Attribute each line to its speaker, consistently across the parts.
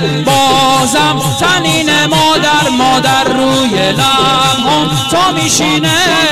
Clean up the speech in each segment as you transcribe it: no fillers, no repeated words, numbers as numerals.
Speaker 1: بازم تنین مادر روی لبم تو میشینه،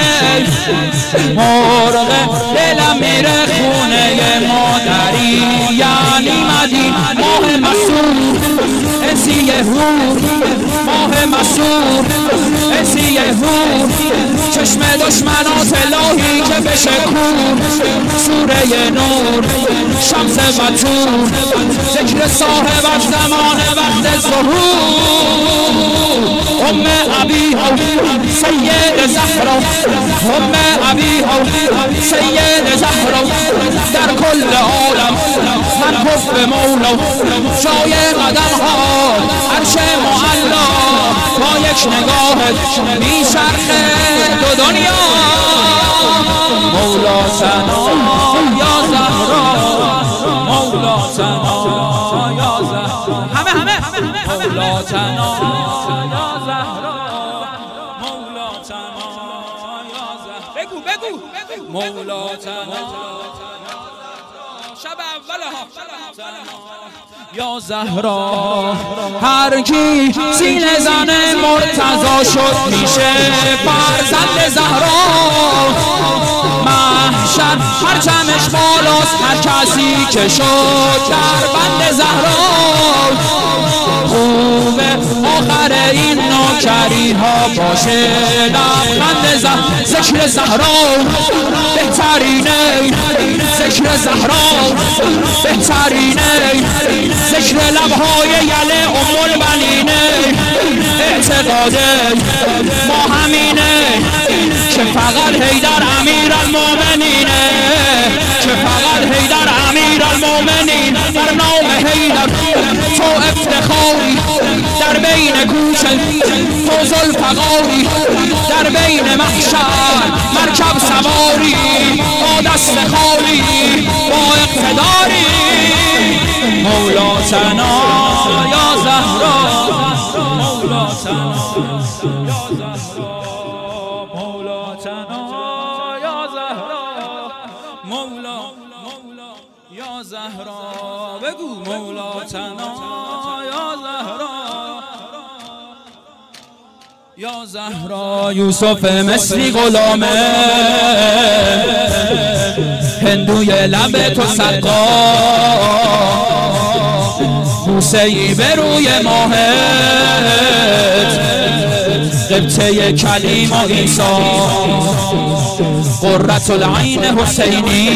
Speaker 1: مرغ دلم میره خونه مادری، یعنی مدین ماه مسور انسی هور، ماه مسور انسی هور، چشم دشمنات الهی که بشه کور، سوره نور شمس بطور، ذکر صاحب از زمان وقت ظهور، ام ابیها سید زهرا، ام ابیها سید زهرا، در کل عالم من حب مولا، جای قدم ها عرش معلا، با یک نگاهت میچرخه دو دنیا، مولا سنا یا زهرا، مولا سنا یا زهرا، همه مولا سنا یا زهرا، مولا سنا یا زهرا، بگو مولا سنا شب اولها یا زهرا، هر کی سینه زن مرتضی شد میشه فرزند زهرا، محشر پرچمش بالاست هر کسی که شد در بند زهرا، خوبه آخر این نوکری ها باشه لبخند زهرا، ذکر زهرا بهترینه، ذکر زهرا بهترینه، ذکر لبهای یله ام البنینه، اعتقاده ما همینه که فقط حیدر امیر المومنینه، که فقط حیدر امیر المومنین، در نام حیدر تو افتخاری، در بین کوچه تو ذوالفقاری، در بین محشر مرکب سواری، با دست خالی با اقتداری، مولا سنا یا زهرا، مولا سنا یا زهرا، مولا سنا یا زهرا، مولا یا زهرا، بگو مولا سنا یا زهرا یا زهرا، یوسف مصری غلامه، هندوی لب تو سقا، بوسه‌ای به روی ماهت، قبطه کلیم و عیسی، قرة العین حسینی،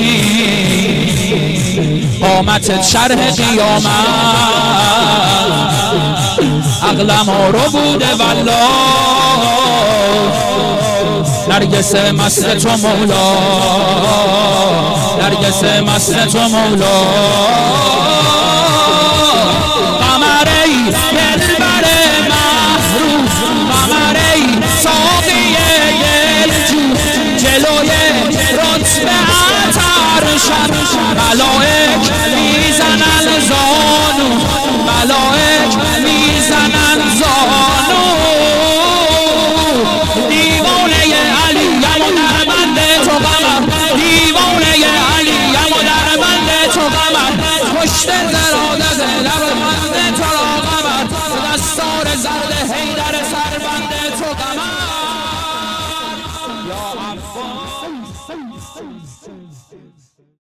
Speaker 1: قامتت شرح قیامت، عقلم رو بوده والله، نرگس مست تو مولا، نرگس مست تو مولا، قمری دلبر محروس، قمری ساقی دلجو، جلوی رتبه عطرشم ملائک میزنن زانو، ملائک میزنن زانو، دیوانه علیم و در بند تو قمر، دیوانه علیم و در بند تو قمر، پشت زرادت لب بند تو را قمر، دستار زرد حیدر سربند تو قمر، یا عباس